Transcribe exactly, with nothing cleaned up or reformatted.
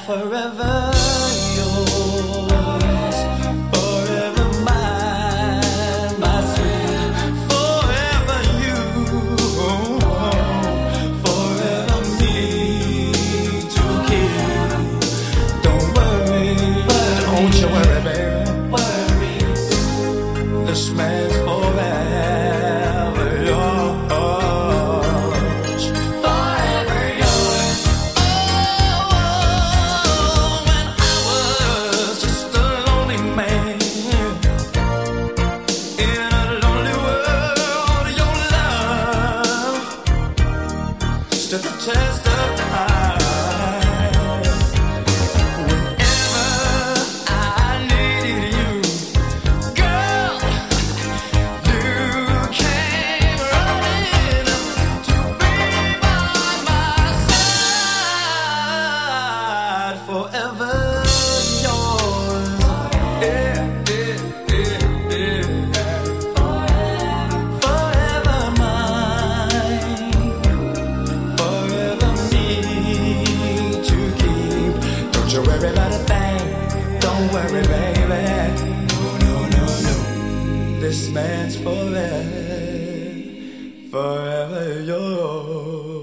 forever yours, forever mine, my sweet, forever you, forever me to keep. Don't worry, don't you worry, baby. Worry, this man's forever yours. Stood the test of time. Whenever I needed you, girl, you came running to be by my side. Forever yours. Yeah, yeah, yeah, yeah. Forever mine. Don't worry about a thing, don't worry, baby. No, no, no, no. This man's forever, forever yours.